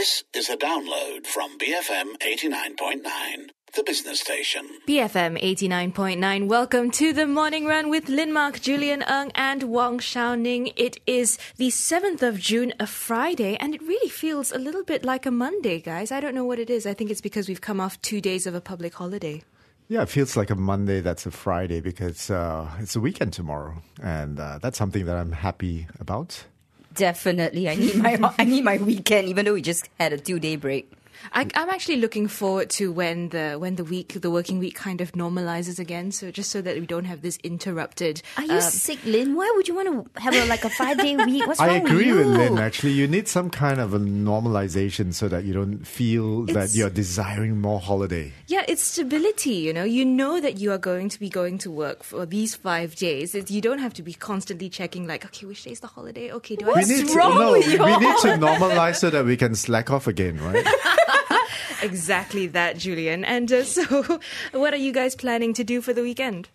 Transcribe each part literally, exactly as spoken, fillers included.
This is a download from B F M eighty-nine point nine, the business station. B F M eighty-nine point nine, welcome to the Morning Run with Lin Mark, Julian Ng and Wong Shao Ning. It is the seventh of June, a Friday, and it really feels a little bit like a Monday, guys. I don't know what it is. I think it's because we've come off two days of a public holiday. Yeah, it feels like a Monday that's a Friday because uh, it's a weekend tomorrow, and uh, that's something that I'm happy about. Definitely. I need my I need my weekend, even though we just had a two-day break. I, I'm actually looking forward to when the when the week, the working week kind of normalizes again. So just so that we don't have this interrupted. Are you um, sick, Lin? Why would you want to have a, like a five-day week? What's I wrong agree with you? with Lin, actually. You need some kind of a normalization so that you don't feel It's- that you're desiring more holiday. Yeah, it's stability, you know. You know that you are going to be going to work for these five days. It's, you don't have to be constantly checking like, okay, which day is the holiday? Okay, do I What's we need wrong to, no, with we you all? need to normalize so that we can slack off again, right? Exactly that, Julian. And uh, so what are you guys planning to do for the weekend?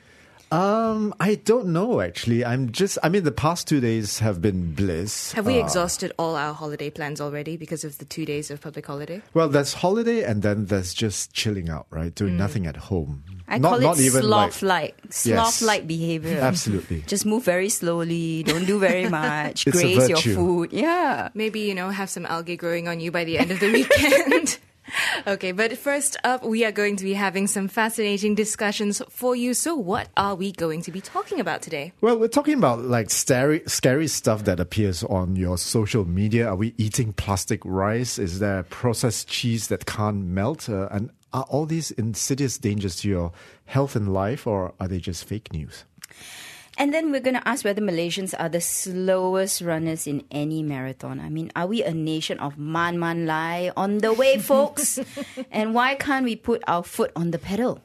Um, I don't know, actually. I'm just, I mean, the past two days have been bliss. Have we Uh, exhausted all our holiday plans already because of the two days of public holiday? Well, there's holiday and then there's just chilling out, right? Doing nothing at home. I not, call not it even sloth-like. Yes. Sloth-like behavior. Absolutely. Just move very slowly. Don't do very much. It's a Graze your virtue. food. Yeah. Maybe, you know, have some algae growing on you by the end of the weekend. Okay, but first up, we are going to be having some fascinating discussions for you. So what are we going to be talking about today? Well, we're talking about like scary, scary stuff that appears on your social media. Are we eating plastic rice? Is there processed cheese that can't melt? Uh, and are all these insidious dangers to your health and life, or are they just fake news? And then we're going to ask whether Malaysians are the slowest runners in any marathon. I mean, are we a nation of man man lai on the way, folks? And why can't we put our foot on the pedal?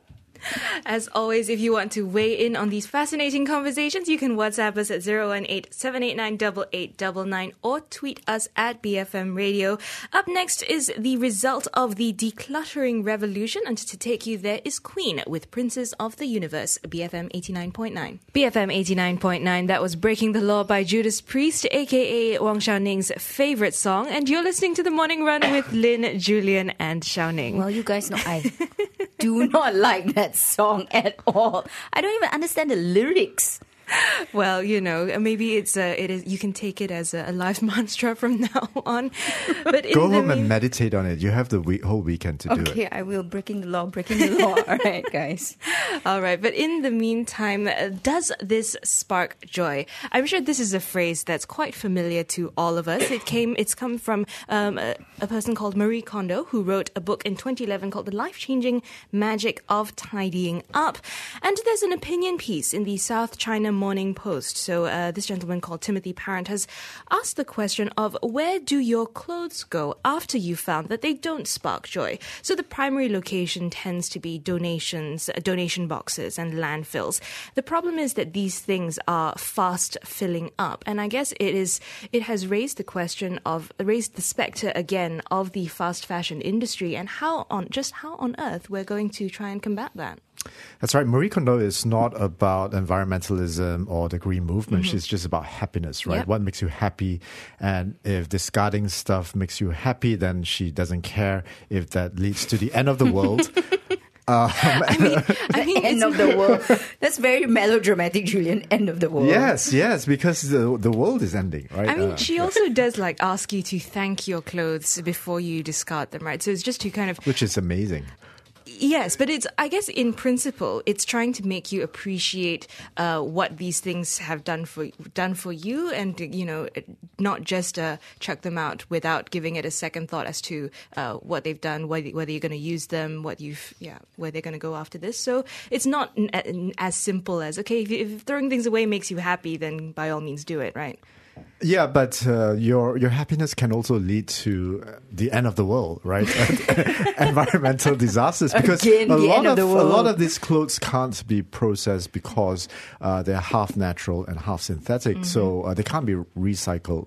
As always, if you want to weigh in on these fascinating conversations, you can WhatsApp us at zero one eight, seven eight nine, eight eight nine nine or tweet us at B F M Radio. Up next is the result of the decluttering revolution, and to take you there is Queen with Princes of the Universe, B F M eighty-nine point nine. B F M eighty-nine point nine, that was Breaking the Law by Judas Priest, aka Wong Shao Ning's favorite song, and you're listening to The Morning Run with Lin, Julian and Shao Ning. Well, you guys know I do not like that song at all. I don't even understand the lyrics. Well, you know, maybe it's a, it is. You can take it as a, a life mantra from now on. But in Go the home mean- and meditate on it. You have the week, whole weekend to do it. Okay, I will. Breaking the law, breaking the law. All right, guys. All right, but in the meantime, uh, does this spark joy? I'm sure this is a phrase that's quite familiar to all of us. It came, it's come from um, a, a person called Marie Kondo, who wrote a book in twenty eleven called The Life-Changing Magic of Tidying Up. And there's an opinion piece in the South China Morning Post. So uh, this gentleman called Timothy Parent has asked the question of where do your clothes go after you found that they don't spark joy? So the primary location tends to be donations, uh, donation boxes and landfills. The problem is that these things are fast filling up. And I guess it is, it has raised the question of, raised the specter again of the fast fashion industry and how on, just how on earth we're going to try and combat that. That's right. Marie Kondo is not about environmentalism or the green movement. Mm-hmm. She's just about happiness, right? Yep. What makes you happy? And if discarding stuff makes you happy, then she doesn't care if that leads to the end of the world. Um, I mean, I mean, End it's- of the world. That's very melodramatic, Julian. End of the world. yes, yes, because the the world is ending, right? I mean, Uh, she also does like ask you to thank your clothes before you discard them, right? So it's just to kind of, which is amazing. yes, but it's, I guess in principle, it's trying to make you appreciate uh, what these things have done for done for you, and you know, not just uh, chuck them out without giving it a second thought as to uh, what they've done, whether, whether you're going to use them, what you've, yeah, where they're going to go after this. So it's not n- n- as simple as okay, if, if throwing things away makes you happy, then by all means do it, right? Yeah, but uh, your your happiness can also lead to uh, the end of the world, right? Environmental disasters, because Again, a the lot end of the a world. lot of these clothes can't be processed because uh, they're half natural and half synthetic, Mm-hmm. so uh, they can't be recycled.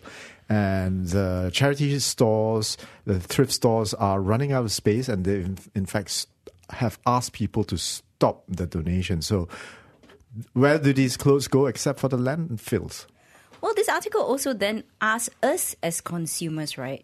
And the charity stores, the thrift stores are running out of space, and they in, in fact s- have asked people to stop the donation. So where do these clothes go except for the landfills? Well, this article also then asks us as consumers, right, to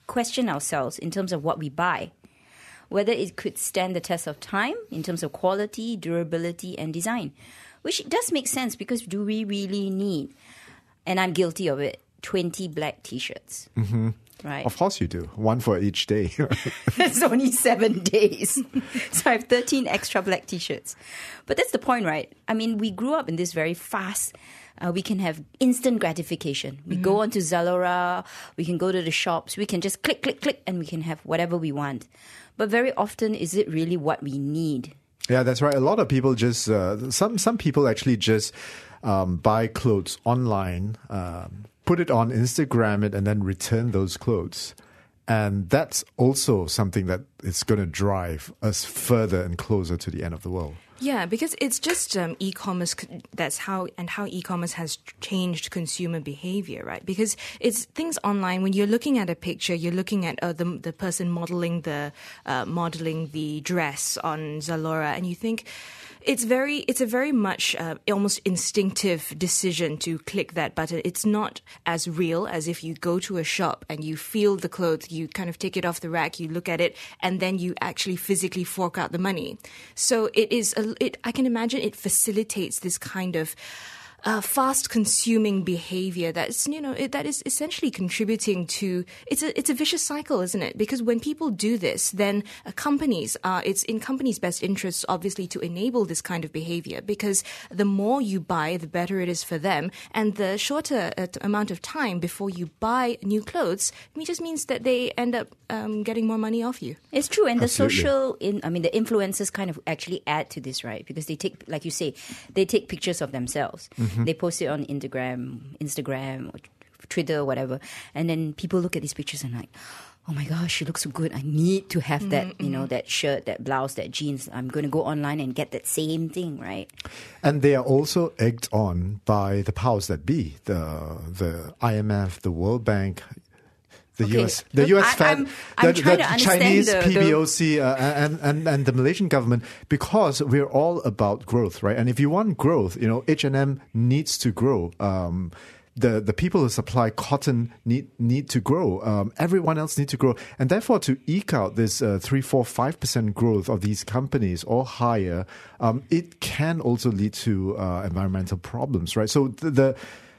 question ourselves in terms of what we buy, whether it could stand the test of time in terms of quality, durability, and design, which does make sense because do we really need, and I'm guilty of it, twenty black T-shirts? Mm-hmm. Right. Of course you do. One for each day. It's only seven days. So I have thirteen extra black T-shirts. But that's the point, right? I mean, we grew up in this very fast, uh, we can have instant gratification. We mm-hmm. go onto Zalora, we can go to the shops, we can just click, click, click, and we can have whatever we want. But very often, is it really what we need? Yeah, that's right. A lot of people just, uh, some, some people actually just um, buy clothes online, um, put it on Instagram it, and then return those clothes. And that's also something that is going to drive us further and closer to the end of the world. Yeah, because it's just um, e-commerce. That's how and how e-commerce has changed consumer behavior, right? Because it's things online. When you're looking at a picture, you're looking at uh, the the person modeling the uh, modeling the dress on Zalora, and you think. It's very, it's a very much uh, almost instinctive decision to click that button. It's not as real as if you go to a shop and you feel the clothes, you kind of take it off the rack, you look at it, and then you actually physically fork out the money. So it is, a, it, I can imagine it facilitates this kind of Uh, fast-consuming behavior that's you know it, that is essentially contributing to it's a it's a vicious cycle, isn't it? Because when people do this, then uh, companies are it's in companies' best interests, obviously, to enable this kind of behavior. Because the more you buy, the better it is for them, and the shorter uh, amount of time before you buy new clothes, it just means that they end up um, getting more money off you. It's true, and Absolutely. the social, in I mean, the influencers kind of actually add to this, right? Because they take, like you say, they take pictures of themselves. Mm-hmm. They post it on Instagram, Instagram, or Twitter, or whatever, and then people look at these pictures and like, oh my gosh, she looks so good. I need to have that, mm-hmm. you know, that shirt, that blouse, that jeans. I'm going to go online and get that same thing, right? And they are also egged on by the powers that be, the the I M F, the World Bank. The okay. U S, the Look, U S I, Fed, I'm, I'm the, trying the to understand Chinese the, P B O the... C, uh, and, and and the Malaysian government, because we're all about growth, right? And if you want growth, you know, H and M needs to grow. Um, the the people who supply cotton need need to grow. Um, everyone else needs to grow, and therefore to eke out this uh, three, four, five percent growth of these companies or higher, um, it can also lead to uh, environmental problems, right? So the, the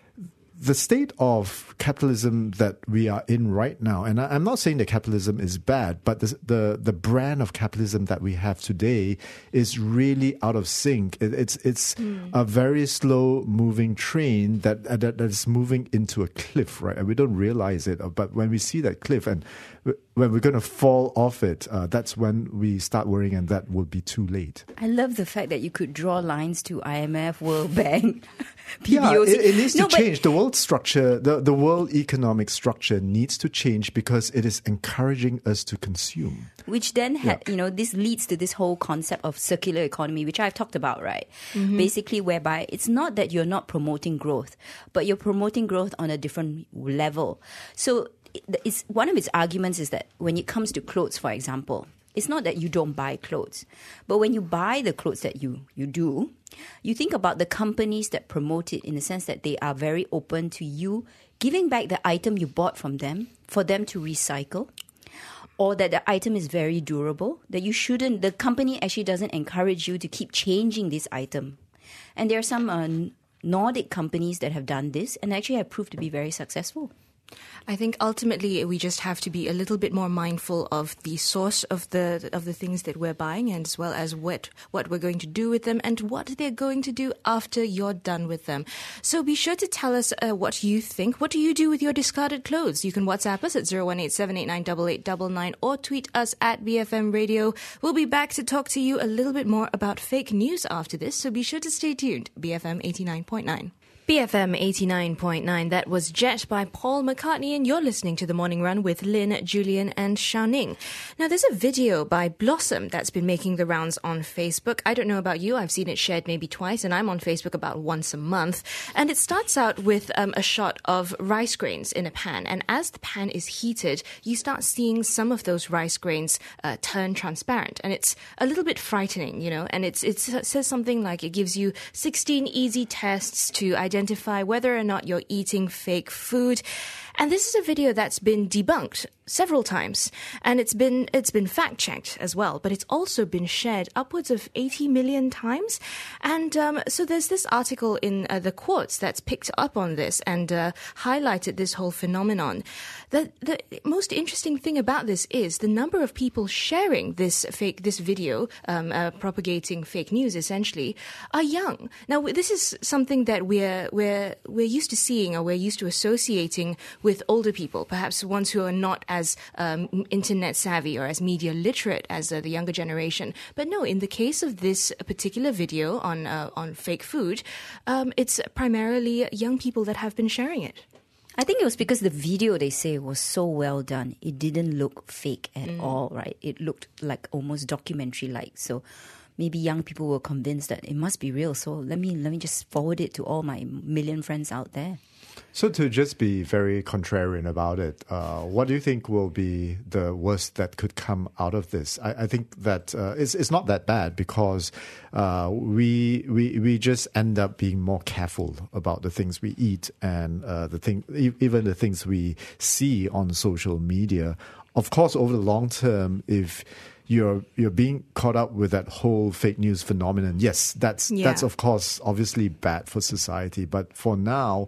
The state of capitalism that we are in right now, and I'm not saying that capitalism is bad, but the the, the brand of capitalism that we have today is really out of sync. It, it's it's mm. a very slow moving train that, that that is moving into a cliff, right? And we don't realize it, but when we see that cliff and when we're going to fall off it, uh, that's when we start worrying, and that will be too late. I love the fact that you could draw lines to I M F, World Bank, P B O C. Yeah, it, it needs no, to change. The world structure, the, the world economic structure needs to change because it is encouraging us to consume. Which then, ha- Yeah. you know, this leads to this whole concept of circular economy, which I've talked about, right? Mm-hmm. Basically, whereby it's not that you're not promoting growth, but you're promoting growth on a different level. So it's one of its arguments is that when it comes to clothes, for example, it's not that you don't buy clothes, but when you buy the clothes that you, you do, you think about the companies that promote it in the sense that they are very open to you giving back the item you bought from them for them to recycle, or that the item is very durable, that you shouldn't, the company actually doesn't encourage you to keep changing this item. And there are some uh, Nordic companies that have done this and actually have proved to be very successful. I think ultimately we just have to be a little bit more mindful of the source of the of the things that we're buying, and as well as what what we're going to do with them and what they're going to do after you're done with them. So be sure to tell us uh, what you think. What do you do with your discarded clothes? You can WhatsApp us at zero one eight seven eight nine eight eight nine nine or tweet us at B F M Radio. We'll be back to talk to you a little bit more about fake news after this, so be sure to stay tuned. B F M eighty-nine point nine. B F M eighty-nine point nine. That was Jet by Paul McCartney, and you're listening to The Morning Run with Lynn, Julian and Xiaoning. Now, there's a video by Blossom that's been making the rounds on Facebook. I don't know about you. I've seen it shared maybe twice, and I'm on Facebook about once a month. And it starts out with um, a shot of rice grains in a pan. And as the pan is heated, you start seeing some of those rice grains uh, turn transparent. And it's a little bit frightening, you know, and it's, it's, it says something like it gives you sixteen easy tests to identify identify whether or not you're eating fake food. And this is a video that's been debunked several times, and it's been it's been fact checked as well. But it's also been shared upwards of eighty million times. And um, so there's this article in uh, the Quartz that's picked up on this and uh, highlighted this whole phenomenon. The the most interesting thing about this is the number of people sharing this fake this video, um, uh, propagating fake news essentially, are young. Now this is something that we're we're we're used to seeing, or we're used to associating with older people, perhaps ones who are not as um, internet savvy or as media literate as uh, the younger generation. But no, in the case of this particular video on uh, on fake food, um, it's primarily young people that have been sharing it. I think it was because the video, they say, was so well done. It didn't look fake at Mm. all, right? It looked like almost documentary-like. So maybe young people were convinced that it must be real. So let me let me just forward it to all my million friends out there. So to just be very contrarian about it, uh, what do you think will be the worst that could come out of this? I, I think that uh, it's it's not that bad because uh, we we we just end up being more careful about the things we eat and uh, the thing e- even the things we see on social media. Of course, over the long term, if you're you're being caught up with that whole fake news phenomenon, yes, that's Yeah. that's of course obviously bad for society. But for now,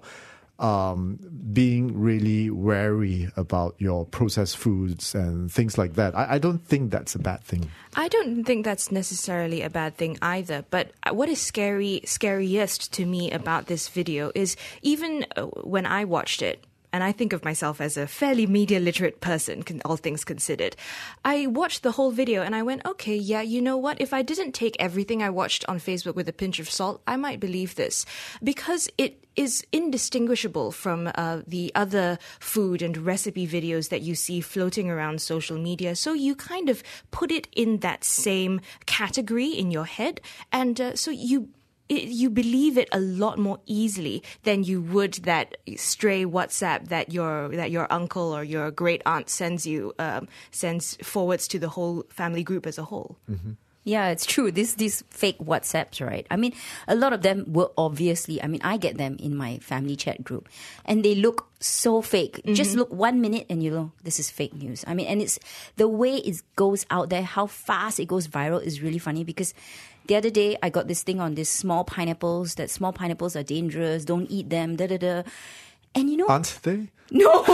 um, being really wary about your processed foods and things like that, I, I don't think that's a bad thing. I don't think that's necessarily a bad thing either. But what is scary, scariest to me about this video is even uh, when I watched it, and I think of myself as a fairly media literate person, con- all things considered, I watched the whole video and I went, okay, yeah, you know what? If I didn't take everything I watched on Facebook with a pinch of salt, I might believe this. Because it is indistinguishable from uh, the other food and recipe videos that you see floating around social media. So you kind of put it in that same category in your head. And uh, so you... It, you believe it a lot more easily than you would that stray WhatsApp that your that your uncle or your great aunt sends you um, sends forwards to the whole family group as a whole. Mm-hmm. Yeah, it's true. These these fake WhatsApps, right? I mean, a lot of them were obviously, I mean, I get them in my family chat group and they look so fake. Mm-hmm. Just look one minute and you know, this is fake news. I mean, and it's the way it goes out there, how fast it goes viral is really funny because the other day I got this thing on these small pineapples, that small pineapples are dangerous, don't eat them, da da da. And you know, Aren't they? no,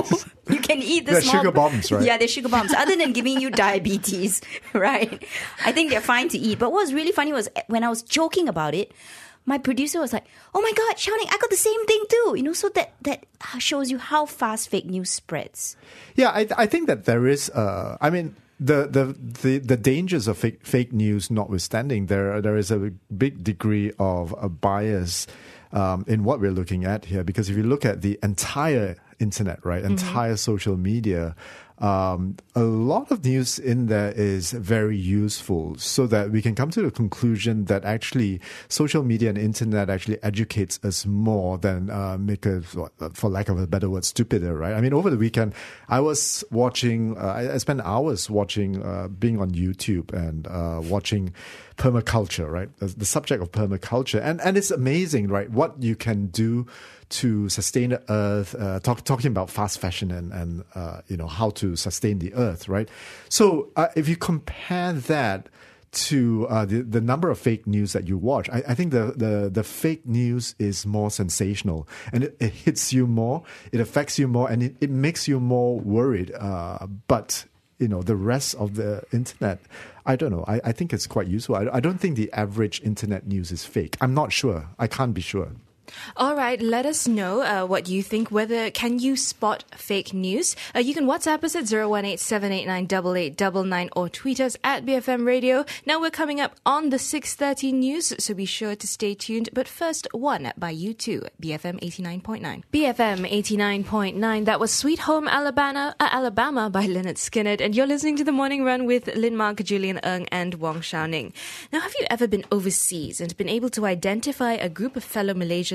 you can eat the They're small sugar bombs, right? Yeah, they're sugar bombs. Other than giving you diabetes, right? I think they're fine to eat. But what was really funny was when I was joking about it, my producer was like, "Oh my God, shouting! I got the same thing too." You know, so that that shows you how fast fake news spreads. Yeah, I, I think that there is. Uh, I mean. The, the the the dangers of fake, fake news notwithstanding, there there is a big degree of a bias um, in what we're looking at here. Because if you look at the entire internet, right, entire mm-hmm. social media, um, a lot of news in there is very useful, so that we can come to the conclusion that actually social media and internet actually educates us more than uh, make us, for lack of a better word, stupider, right? I mean, over the weekend, I was watching, uh, I, I spent hours watching, uh, being on YouTube and uh, watching permaculture, right? The, the subject of permaculture. And, and it's amazing, right? What you can do to sustain the earth, uh, talk, talking about fast fashion and, and uh, you know, how to sustain the earth, right? So uh, if you compare that to uh, the, the number of fake news that you watch, I, I think the, the, the fake news is more sensational and it, it hits you more, it affects you more, and it, it makes you more worried. Uh, but, you know, the rest of the internet, I don't know. I, I think it's quite useful. I, I don't think the average internet news is fake. I'm not sure. I can't be sure. All right, let us know uh, what you think. Whether can you spot fake news? Uh, you can WhatsApp us at zero one eight seven eight nine eight eight nine nine or tweet us at B F M Radio. Now we're coming up on the six thirty news, so be sure to stay tuned. But first, one by U two, B F M eighty-nine point nine. B F M eighty-nine point nine. That was Sweet Home Alabama, uh, Alabama by Lynyrd Skynyrd, and you're listening to The Morning Run with Lin Mark, Julian Ng, and Wong Shao Ning. Now, have you ever been overseas and been able to identify a group of fellow Malaysians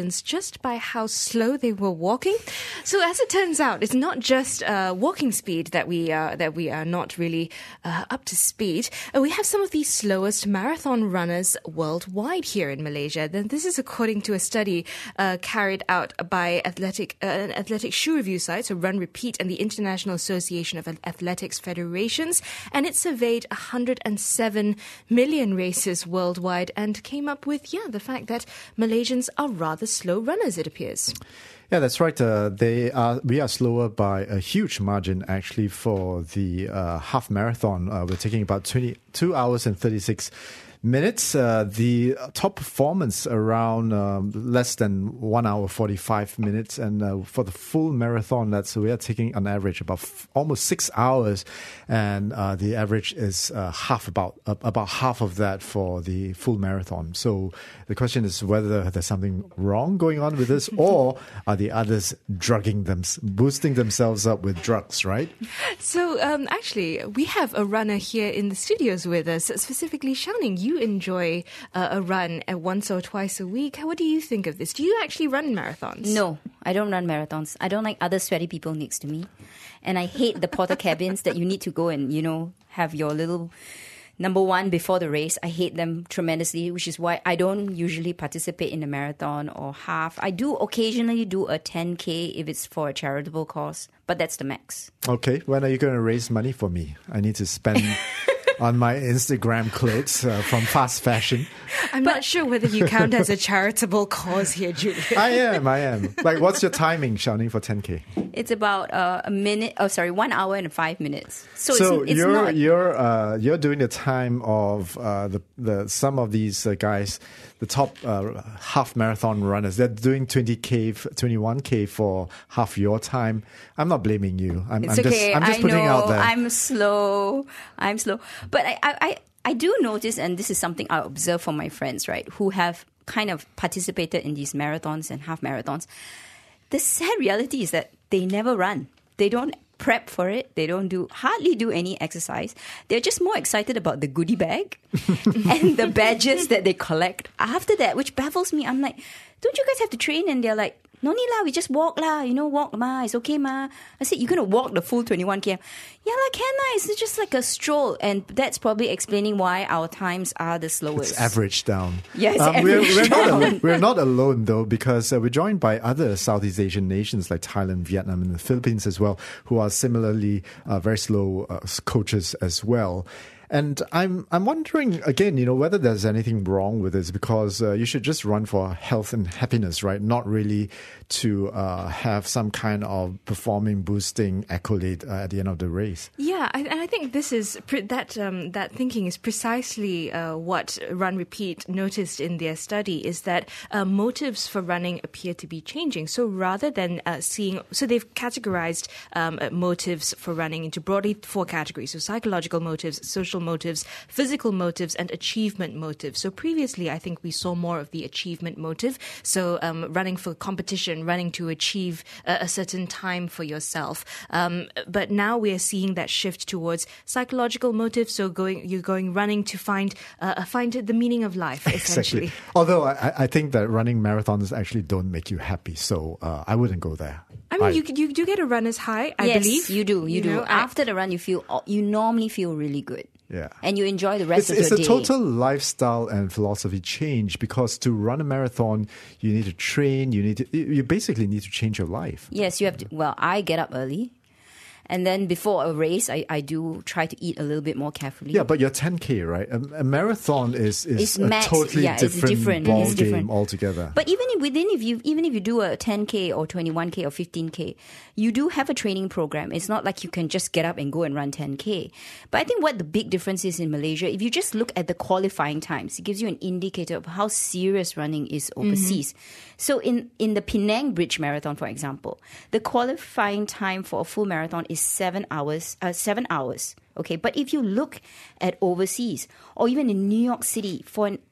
Malaysians just by how slow they were walking. So as it turns out, it's not just uh, walking speed that we are that we are not really uh, up to speed. Uh, we have some of the slowest marathon runners worldwide here in Malaysia. Then this is according to a study uh, carried out by athletic uh, an athletic shoe review site, so Run Repeat, and the International Association of Athletics Federations, and it surveyed one hundred seven million races worldwide and came up with yeah the fact that Malaysians are rather slow runners, it appears. Yeah, that's right. Uh, they are. We are slower by a huge margin, actually, for the uh, half marathon. Uh, we're taking about twenty-two hours and thirty-six minutes. Uh, the top performance around um, less than one hour forty-five minutes, and uh, for the full marathon, that's we are taking on average about f- almost six hours, and uh, the average is uh, half about uh, about half of that for the full marathon. So the question is whether there's something wrong going on with this, or are the others drugging them, boosting themselves up with drugs, right? So um, actually, we have a runner here in the studios with us, specifically Xiaoning. You enjoy uh, a run at once or twice a week. What do you think of this? Do you actually run marathons? No, I don't run marathons. I don't like other sweaty people next to me. And I hate the porta cabins that you need to go and, you know, have your little number one before the race. I hate them tremendously, which is why I don't usually participate in a marathon or half. I do occasionally do a ten K if it's for a charitable cause, but that's the max. Okay, when are you going to raise money for me? I need to spend on my Instagram clothes uh, from fast fashion. I'm not sure whether you count as a charitable cause here, Julia. I am, I am. Like, what's your timing, Xiaoning, for ten K? It's about uh, a minute. Oh, sorry, one hour and five minutes. So, So it's, it's you're not. you're uh, you're doing the time of uh, the the some of these uh, guys, the top uh, half marathon runners. They're doing twenty K, twenty-one K for half your time. I'm not blaming you. I'm, It's I'm okay. just I'm just I putting know. it out there. I'm slow. I'm slow. But I, I, I, I do notice, and this is something I observe from my friends, right, who have kind of participated in these marathons and half marathons. The sad reality is that they never run. They don't prep for it. They don't do hardly do any exercise. They're just more excited about the goodie bag and the badges that they collect after that, which baffles me. I'm like, don't you guys have to train? And they're like, no need lah, we just walk lah, you know, walk ma, it's okay ma. I said, you're going to walk the full twenty-one kilometers. Yeah lah, can lah, it's just like a stroll. And that's probably explaining why our times are the slowest. It's average down. Yeah, it's Um, we're, average we're not down. al- we're not alone, though, because uh, we're joined by other Southeast Asian nations like Thailand, Vietnam, and the Philippines as well, who are similarly uh, very slow uh, coaches as well. And I'm I'm wondering again, you know, whether there's anything wrong with this, because uh, you should just run for health and happiness, right? Not really to uh, have some kind of performing boosting accolade uh, at the end of the race. Yeah, I, and I think this is pre- that um, that thinking is precisely uh, what Run Repeat noticed in their study, is that uh, motives for running appear to be changing. So rather than uh, seeing, so they've categorized um, uh, motives for running into broadly four categories: so psychological motives, social motives, physical motives, and achievement motives. So previously, I think we saw more of the achievement motive. So um, running for competition, running to achieve a, a certain time for yourself. Um, but now we are seeing that shift towards psychological motives. So going, you're going running to find uh, find the meaning of life, essentially. Exactly. Although I, I think that running marathons actually don't make you happy, so uh, I wouldn't go there. I mean, you you do get a runner's high, I yes, believe. you do. You, You do. know, I- After the run, you feel you normally feel really good. Yeah. And you enjoy the rest It's, of it's your a day. total lifestyle and philosophy change, because to run a marathon, you need to train. You need to. You basically need to change your life. Yes, you have to. Well, I get up early. And then before a race, I, I do try to eat a little bit more carefully. Yeah, but you're ten K, right? A, a marathon is, is It's a max- totally yeah, it's different, different, ball it's game different. altogether. But even if within, if you even if you do a ten K or twenty-one K or fifteen K, you do have a training program. It's not like you can just get up and go and run ten K. But I think what the big difference is in Malaysia, if you just look at the qualifying times, it gives you an indicator of how serious running is overseas. Mm-hmm. So in, in the Penang Bridge Marathon, for example, the qualifying time for a full marathon is seven hours. Uh, seven hours. Okay, but if you look at overseas, or even in New York City, for an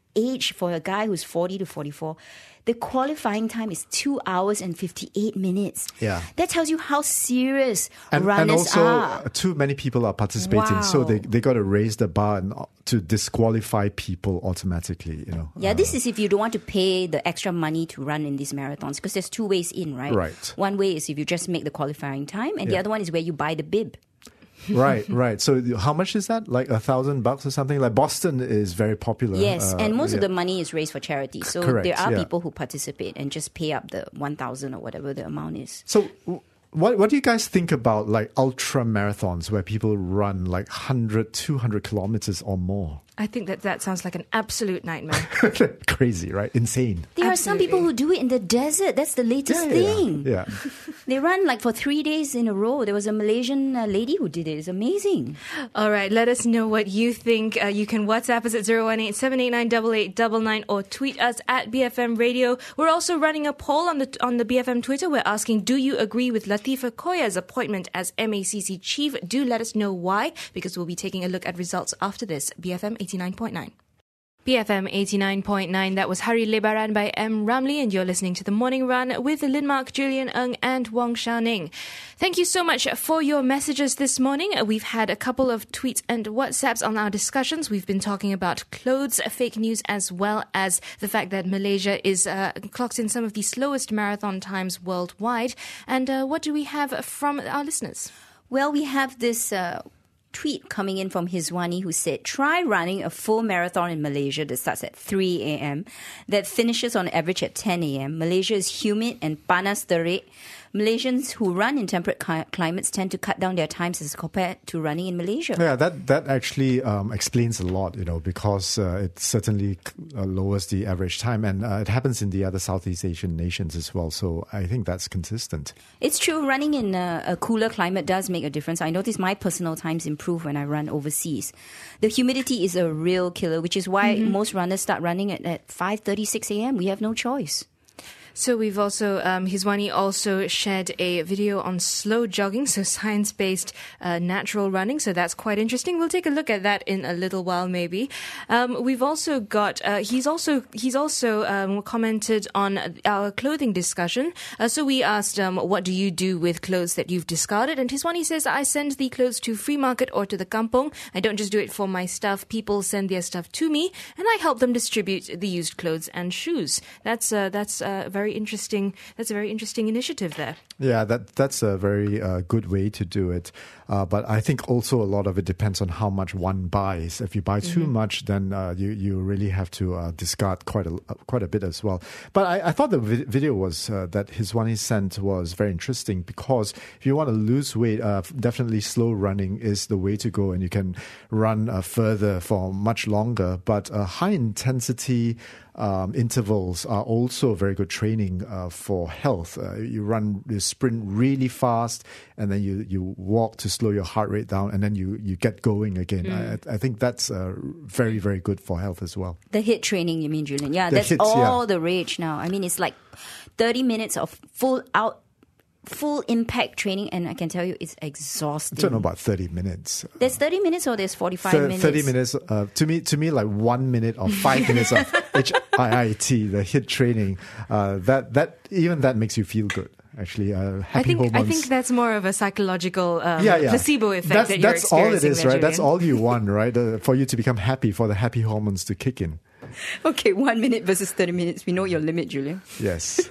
age for a guy who's forty to forty-four, the qualifying time is two hours and fifty-eight minutes. Yeah. That tells you how serious And, runners and also, are. uh, too many people are participating, so Wow. they they got to raise the bar and, uh, to disqualify people automatically. You know. Yeah, Uh, this is if you don't want to pay the extra money to run in these marathons, because there's two ways in, right? Right. One way is if you just make the qualifying time, and the Yeah. other one is where you buy the bib. right, right. So how much is that? Like a thousand bucks or something? Like Boston is very popular. Yes, uh, and most of yeah. the money is raised for charity. So Correct, there are yeah. people who participate and just pay up the one thousand or whatever the amount is. So, w- what what do you guys think about like ultra marathons where people run like one hundred, two hundred kilometers or more? I think that that sounds like an absolute nightmare. Crazy, right? Insane. There are some people who do it in the desert. That's the latest Yeah, thing. Yeah. They run like for three days in a row. There was a Malaysian uh, lady who did it. It's amazing. All right, let us know what you think. Uh, you can WhatsApp us at zero one eight seven eight nine eight eight nine nine or tweet us at B F M Radio. We're also running a poll on the on the B F M Twitter. We're asking, do you agree with Latifa Koya's appointment as M A C C chief? Do let us know why, because we'll be taking a look at results after this. B F M eighty-nine point nine. B F M eighty-nine point nine, that was Hari Lebaran by M. Ramlee, and you're listening to The Morning Run with Lin Mark, Julian Ng and Wong Xiaoning. Thank you so much for your messages this morning. We've had a couple of tweets and WhatsApps on our discussions. We've been talking about clothes, fake news, as well as the fact that Malaysia is uh, clocks in some of the slowest marathon times worldwide. And uh, what do we have from our listeners? Well, we have this uh, tweet coming in from Hizwani who said, try running a full marathon in Malaysia that starts at three a.m. that finishes on average at ten a.m. Malaysia is humid and panas terik. Malaysians who run in temperate cli- climates tend to cut down their times as compared to running in Malaysia. Yeah, that that actually um, explains a lot, you know, because uh, it certainly uh, lowers the average time, and uh, it happens in the other Southeast Asian nations as well. So I think that's consistent. It's true, running in a, a cooler climate does make a difference. I notice my personal times improve when I run overseas. The humidity is a real killer, which is why mm-hmm. most runners start running at, at five thirty, six a.m. We have no choice. So we've also, um, Hizwani also shared a video on slow jogging, so science-based uh, natural running. So that's quite interesting. We'll take a look at that in a little while, maybe. Um, we've also got, uh, he's also, he's also um, commented on our clothing discussion. Uh, so we asked, um, what do you do with clothes that you've discarded? And Hizwani says, I send the clothes to Free Market or to the kampong. I don't just do it for my stuff. People send their stuff to me, and I help them distribute the used clothes and shoes. That's, uh, that's, uh, very Very interesting. That's a very interesting initiative there. Yeah, that that's a very uh, good way to do it. Uh, but I think also a lot of it depends on how much one buys. If you buy too mm-hmm. much, then uh, you you really have to uh, discard quite a uh, quite a bit as well. But I, I thought the vi- video was uh, that Hizwani sent was very interesting, because if you want to lose weight, uh, definitely slow running is the way to go, and you can run uh, further for much longer. But uh, high intensity Um, intervals are also very good training uh, for health. Uh, you run, you sprint really fast, and then you, you walk to slow your heart rate down, and then you, you get going again. Mm. I, I think that's uh, very, very good for health as well. The HIIT training, you mean, Julian? Yeah, the that's hits, all yeah. the rage now. I mean, it's like thirty minutes of full out full impact training, and I can tell you it's exhausting. I don't know about thirty minutes. There's thirty minutes or there's forty-five Th- minutes? thirty minutes. Uh, to me, to me, like one minute or five minutes of H I I T, the HIIT training. Uh, that that even that makes you feel good. Actually, uh, happy I think hormones. I think that's more of a psychological um, yeah, yeah. placebo effect that's, that you're that's all it experiencing is, there, right? That's Julian. all you want, right? Uh, for you to become happy, for the happy hormones to kick in. Okay, one minute versus thirty minutes. We know your limit, Julian. Yes.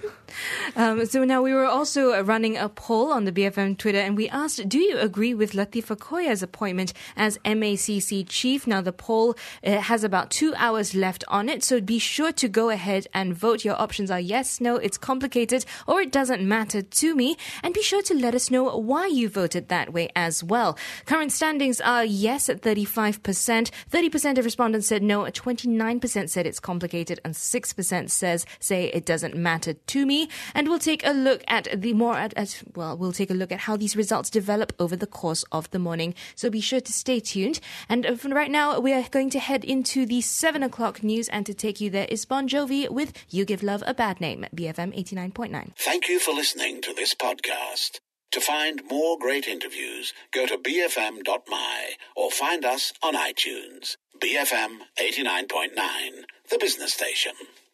Um, so now we were also uh, running a poll on the B F M Twitter, and we asked, do you agree with Latifa Koya's appointment as M A C C chief? Now the poll uh, has about two hours left on it, so be sure to go ahead and vote. Your options are yes, no, it's complicated, or it doesn't matter to me. And be sure to let us know why you voted that way as well. Current standings are yes at thirty-five percent, thirty percent of respondents said no, twenty-nine percent said it's complicated, and six percent says say it doesn't matter to me. And we'll take a look at the more at, at well, we'll take a look at how these results develop over the course of the morning. So be sure to stay tuned. And uh, for right now, we are going to head into the seven o'clock news, and to take you there is Bon Jovi with "You Give Love a Bad Name" at B F M eighty-nine point nine. Thank you for listening to this podcast. To find more great interviews, go to b f m dot m y or find us on iTunes. B F M eighty-nine point nine, the business station.